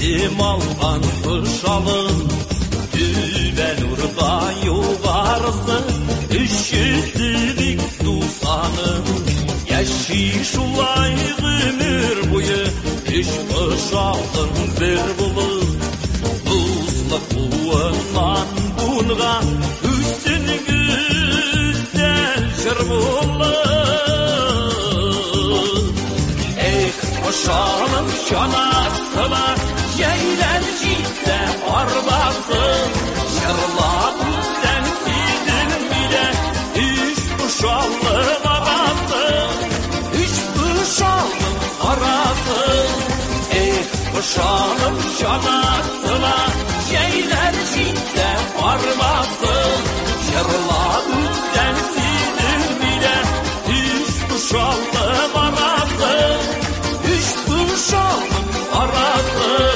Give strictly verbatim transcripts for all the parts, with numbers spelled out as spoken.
Bizim algan kuşalım Tüben urda yuvarısı Üç yüzlülük tusanım Yaşiş ulay ömür boyu Üç kuşalım bir bulu Tuzluk buğundan bulgan Üstün güzel şırbulu Eh kuşalım şanasına Yeyler gitse arbasın Şırlak sensizin bile Üç kuşalım arasın Üç kuşalım arasın Eh kuşalım şanasına Yeyler gitse arbasın Şırlak sensizin bile Üç kuşalım arasın Üç kuşalım arasın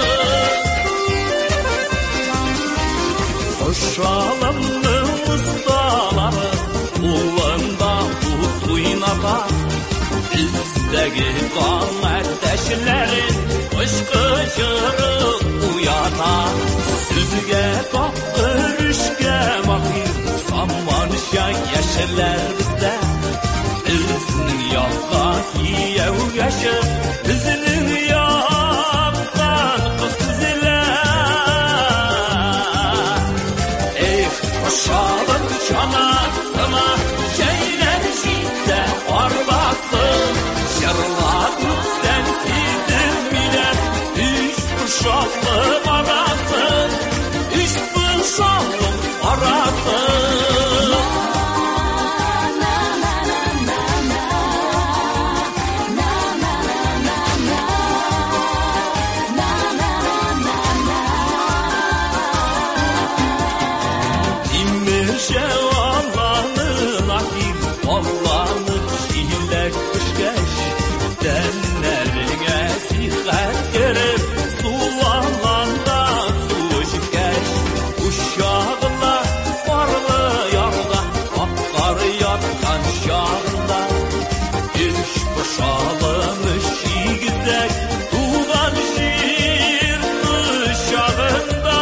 Kuşalımın ustaları Uğunda utuynalar Bizdeki kan ateşlerin Kışkıcırıp uyatar Süzge kapırışke mahir Samanşa yeşiller bizde Bizning yoqqa kiyev yaşı Bizning yoqqan qiz kuzilar Eh kuşalım şanasına Şeyler jitse arbasın Şırlak sensizin bile Üç kuşalım arasın Üç kuşalım arasın Şevallanın ahir Allah'ın şiirler kışkeş Denlerine sihat gerip Sulananda su şikeş Uşağına varlı yarda Akkar yatkan şağında Üç kuşalım üşi güzel Tuğan şiir kışağında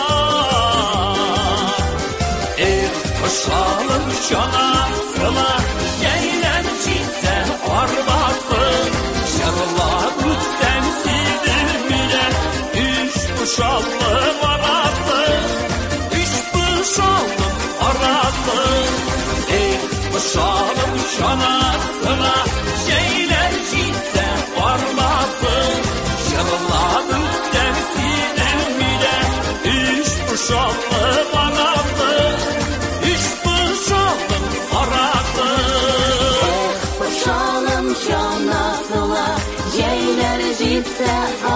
Kuşalım şanasına Yeyler gitse arbasın Şırlak sensizin bile Üç kuşalım arasın Üç kuşalım arasın Eh kuşalım şanasına Yeyler gitse arbasın Şırlak sensizin bile Üç kuşalım arasın Kuşalım şanasına Yeyler jitse